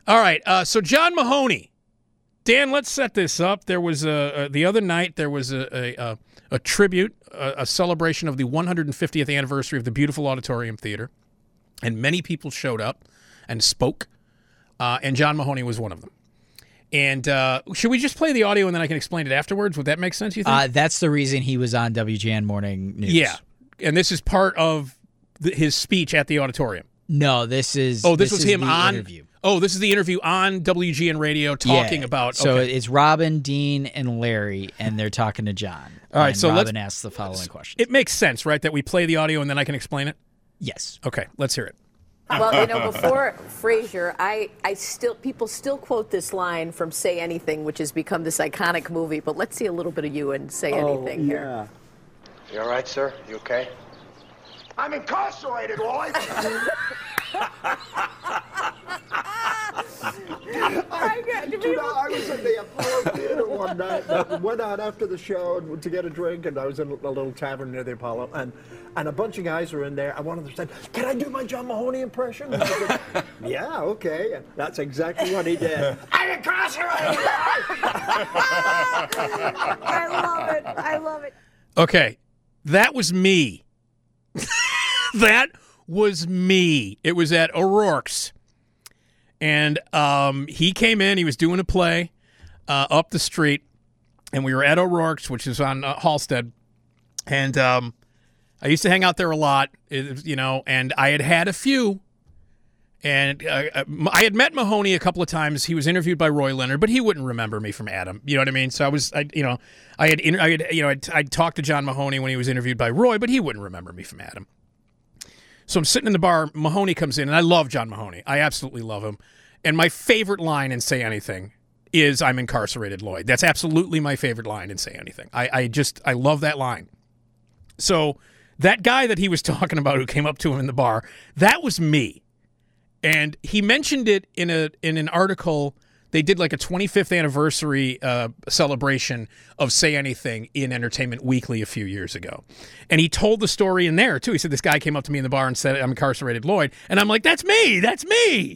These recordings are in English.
All right, so John Mahoney. Dan, let's set this up. There was the other night, there was a tribute, a celebration of the 150th anniversary of the beautiful Auditorium Theater, and many people showed up and spoke, and John Mahoney was one of them. And should we just play the audio and then I can explain it afterwards? Would that make sense, you think? That's the reason he was on WGN Morning News. Yeah, and this is part of his speech at the auditorium. No, this is this was him on interview. Oh, this is the interview on WGN Radio talking about. So okay. It's Robin, Dean, and Larry, and they're talking to John. All right, and so Robin asks the following question. It makes sense, right, that we play the audio and then I can explain it? Yes. Okay, let's hear it. Well, before Frasier, people still quote this line from Say Anything, which has become this iconic movie. But let's see a little bit of you and Say Anything here. You all right, sir? You okay? I'm incarcerated, Lloyd. I was in the Apollo Theater one night. I went out after the show to get a drink, and I was in a little tavern near the Apollo, and a bunch of guys were in there. And one of them said, "Can I do my John Mahoney impression?" And I said, "Yeah, okay." And that's exactly what he did. I'm incarcerated. I love it. Okay, that was me. That was me. It was at O'Rourke's. And he came in. He was doing a play up the street. And we were at O'Rourke's, which is on Halstead. And I used to hang out there a lot, and I had a few. And I had met Mahoney a couple of times. He was interviewed by Roy Leonard, but he wouldn't remember me from Adam. You know what I mean? So I'd talked to John Mahoney when he was interviewed by Roy, but he wouldn't remember me from Adam. So I'm sitting in the bar. Mahoney comes in, and I love John Mahoney. I absolutely love him. And my favorite line in Say Anything is "I'm incarcerated, Lloyd." That's absolutely my favorite line in Say Anything. I love that line. So that guy that he was talking about who came up to him in the bar, that was me. And he mentioned it in an article. They did like a 25th anniversary celebration of Say Anything in Entertainment Weekly a few years ago. And he told the story in there, too. He said, this guy came up to me in the bar and said, "I'm incarcerated, Lloyd." And I'm like, that's me. That's me.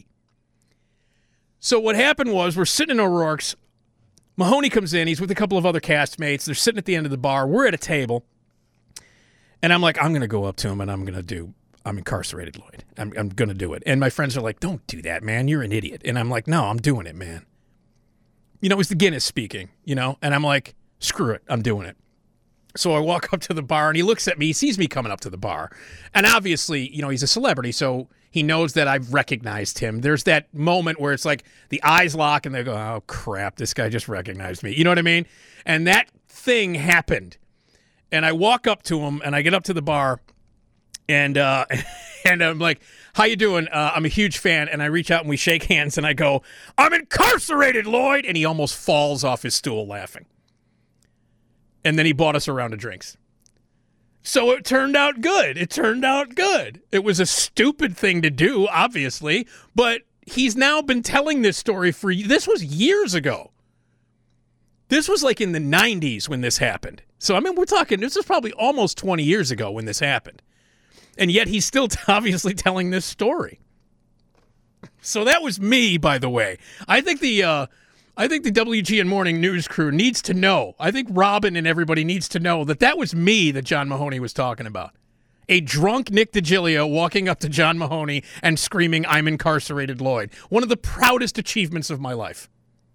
So what happened was we're sitting in O'Rourke's. Mahoney comes in. He's with a couple of other castmates. They're sitting at the end of the bar. We're at a table. And I'm like, I'm going to go up to him and I'm incarcerated, Lloyd. I'm going to do it. And my friends are like, don't do that, man. You're an idiot. And I'm like, no, I'm doing it, man. It was the Guinness speaking, And I'm like, screw it. I'm doing it. So I walk up to the bar and he looks at me. He sees me coming up to the bar. And obviously, he's a celebrity. So he knows that I've recognized him. There's that moment where it's like the eyes lock and they go, oh, crap. This guy just recognized me. You know what I mean? And that thing happened. And I walk up to him and I get up to the bar. And I'm like, how you doing? I'm a huge fan. And I reach out and we shake hands and I go, "I'm incarcerated, Lloyd." And he almost falls off his stool laughing. And then he bought us a round of drinks. So it turned out good. It was a stupid thing to do, obviously. But he's now been telling this story this was years ago. This was like in the 90s when this happened. So, we're talking, this was probably almost 20 years ago when this happened. And yet he's still obviously telling this story. So that was me, by the way. I think the WGN Morning News crew needs to know. I think Robin and everybody needs to know that was me that John Mahoney was talking about. A drunk Nick DiGilio walking up to John Mahoney and screaming, "I'm incarcerated, Lloyd." One of the proudest achievements of my life.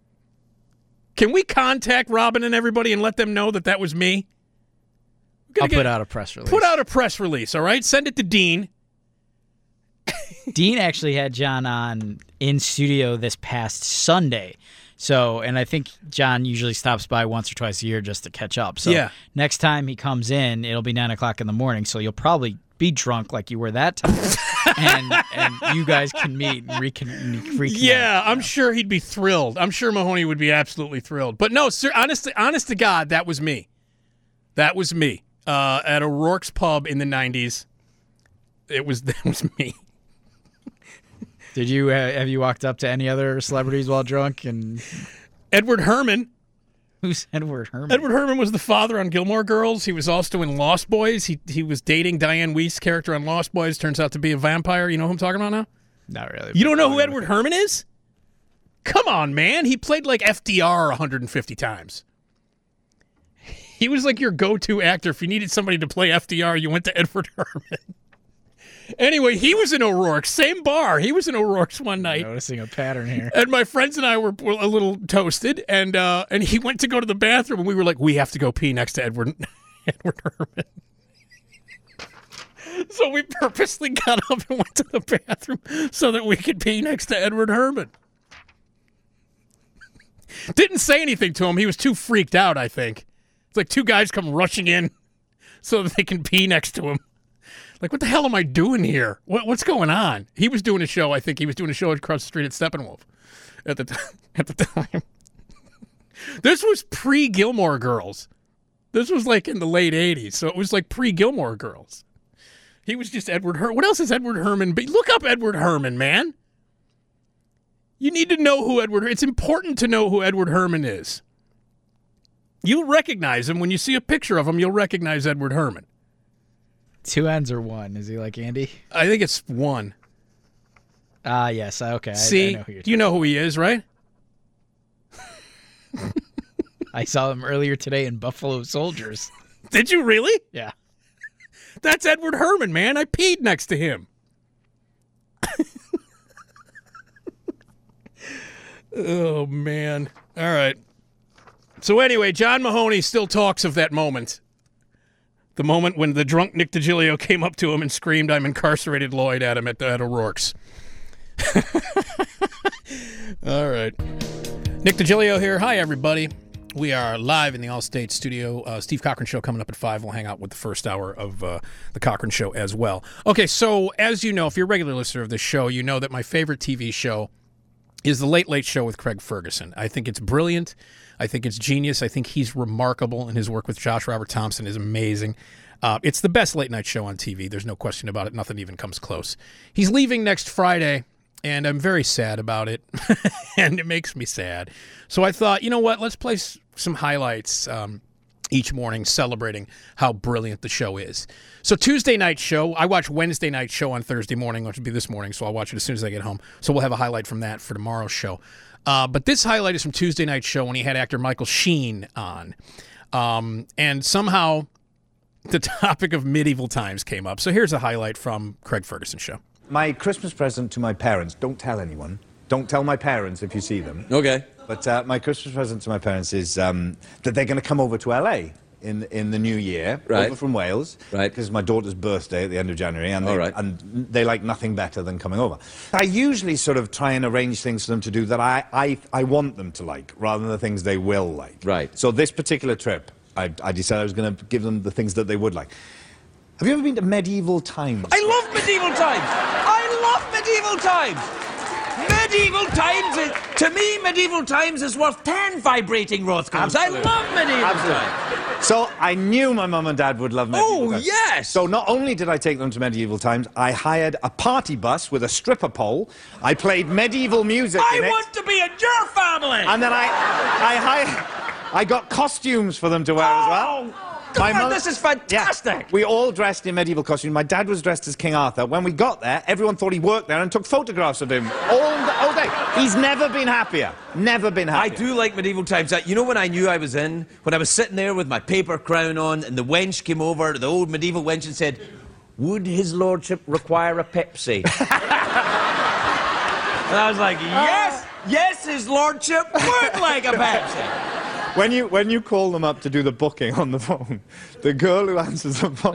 Can we contact Robin and everybody and let them know that was me? I'll put out a press release. Put out a press release, all right? Send it to Dean. Dean actually had John on in studio this past Sunday. So, and I think John usually stops by once or twice a year just to catch up. So next time he comes in, it'll be 9 o'clock in the morning. So you'll probably be drunk like you were that time. and you guys can meet and reconnect. Yeah, I'm sure he'd be thrilled. I'm sure Mahoney would be absolutely thrilled. But no, sir, honest to God, that was me. That was me. At O'Rourke's Pub in the 90s. That was me. Did you have you walked up to any other celebrities while drunk? And Edward Herman. Who's Edward Herman? Edward Herman was the father on Gilmore Girls. He was also in Lost Boys. He was dating Diane Weist's character on Lost Boys. Turns out to be a vampire. You know who I'm talking about now? Not really. You don't know who Edward Herman is? Come on, man. He played like FDR 150 times. He was like your go-to actor. If you needed somebody to play FDR, you went to Edward Herrmann. Anyway, he was in O'Rourke. Same bar. He was in O'Rourke's one night. Noticing a pattern here. And my friends and I were a little toasted, and he went to go to the bathroom, and we were like, we have to go pee next to Edward Herrmann. So we purposely got up and went to the bathroom so that we could pee next to Edward Herrmann. Didn't say anything to him. He was too freaked out, I think. It's like two guys come rushing in so that they can pee next to him. Like, what the hell am I doing here? What's going on? He was doing a show, I think. He was doing a show across the street at Steppenwolf at the time. This was pre-Gilmore Girls. This was like in the late 80s, so it was like pre-Gilmore Girls. He was just Edward Herrmann. What else is Edward Herrmann? Look up Edward Herrmann, man. You need to know who it's important to know who Edward Herrmann is. You'll recognize him. When you see a picture of him, you'll recognize Edward Herrmann. 2 N's or 1? Is he like Andy? I think it's 1. Yes. Okay. See, I know who you're you know who he is, right? I saw him earlier today in Buffalo Soldiers. Did you really? Yeah. That's Edward Herrmann, man. I peed next to him. Oh, man. All right. So anyway, John Mahoney still talks of that moment. The moment when the drunk Nick DiGilio came up to him and screamed, "I'm incarcerated, Lloyd," at him at O'Rourke's. All right. Nick DiGilio here. Hi, everybody. We are live in the Allstate studio. Steve Cochran Show coming up at 5. We'll hang out with the first hour of the Cochran Show as well. Okay, so as you know, if you're a regular listener of this show, you know that my favorite TV show is The Late Late Show with Craig Ferguson. I think it's brilliant. I think it's genius. I think he's remarkable, and his work with Josh Robert Thompson is amazing. It's the best late-night show on TV. There's no question about it. Nothing even comes close. He's leaving next Friday, and I'm very sad about it, and it makes me sad. So I thought, you know what? Let's play some highlights each morning celebrating how brilliant the show is. So Tuesday night show, I watch Wednesday night show on Thursday morning, which would be this morning, so I'll watch it as soon as I get home. So we'll have a highlight from that for tomorrow's show. But this highlight is from Tuesday night show when he had actor Michael Sheen on. And somehow the topic of medieval times came up. So here's a highlight from Craig Ferguson's show. My Christmas present to my parents, don't tell anyone. Don't tell my parents if you see them. Okay. But my Christmas present to my parents is that they're going to come over to L.A. in the new year, right, over from Wales, right, because it's my daughter's birthday at the end of January, and and they like nothing better than coming over. I usually sort of try and arrange things for them to do that I want them to like, rather than the things they will like. Right. So this particular trip, I decided I was going to give them the things that they would like. Have you ever been to Medieval Times? I love Medieval Times! I love Medieval Times! Medieval Times, to me, Medieval Times is worth 10 vibrating Rothkos. I love Medieval Times. So I knew my mum and dad would love Medieval Times. Oh, yes! So not only did I take them to Medieval Times, I hired a party bus with a stripper pole. I played medieval music in it. I want to be in your family! And then I got costumes for them to wear as well. God, this is fantastic! Yeah, we all dressed in medieval costumes. My dad was dressed as King Arthur. When we got there, everyone thought he worked there and took photographs of him all day. He's never been happier. Never been happier. I do like Medieval Times. You know when I knew I was in? When I was sitting there with my paper crown on and the wench came over, the old medieval wench, and said, "Would his lordship require a Pepsi?" And I was like, yes! Yes, his lordship would like a Pepsi! When you call them up to do the booking on the phone, the girl who answers the phone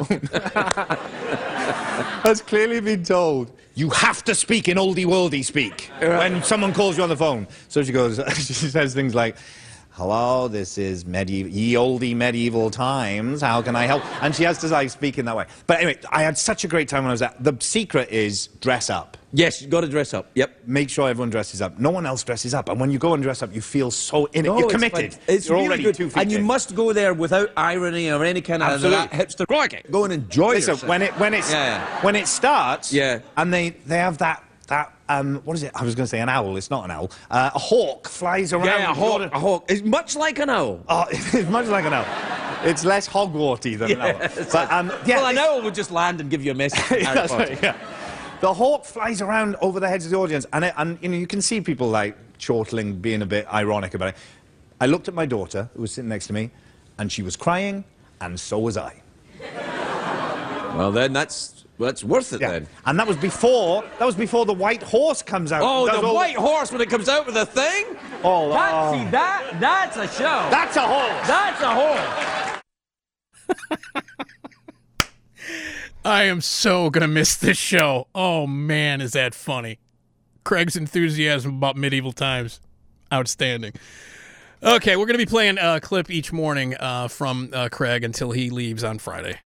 has clearly been told, you have to speak in oldie-worldy speak when someone calls you on the phone. So she goes, she says things like, hello, this is ye olde medieval times, how can I help? And she has to like speak in that way. But anyway, I had such a great time when I was there. The secret is dress up. Yes, you've got to dress up, yep. Make sure everyone dresses up. No one else dresses up. And when you go and dress up, you feel so in it. You're committed. It's You're really already good. 2 feet and you in. must go there without irony or any kind of that hipster. Go and enjoy yourself. When it starts, and they have that what is it? I was going to say an owl. It's not an owl. A hawk flies around. Yeah, a hawk. It's much like an owl. Oh, it's much like an owl. It's less Hogwarty than an owl. But, well, an owl would just land and give you a message. That's right, yeah. The hawk flies around over the heads of the audience, and you know, you can see people like chortling, being a bit ironic about it. I looked at my daughter, who was sitting next to me, and she was crying, and so was I. Well, then that's worth it then. And that was before the white horse comes out. Oh, the white horse when it comes out with a thing? Oh, that's a show. That's a horse. That's a horse. I am so going to miss this show. Oh, man, is that funny. Craig's enthusiasm about medieval times. Outstanding. Okay, we're going to be playing a clip each morning from Craig until he leaves on Friday.